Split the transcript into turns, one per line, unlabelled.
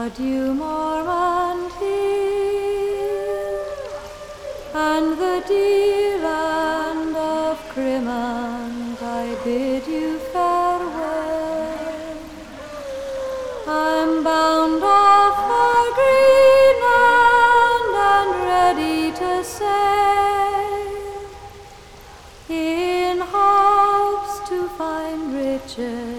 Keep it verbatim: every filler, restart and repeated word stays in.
Adieu, Mormont Hill, and the dear land of Crimant, I bid you farewell. I'm bound off for Greenland and ready to sail, in hopes to find riches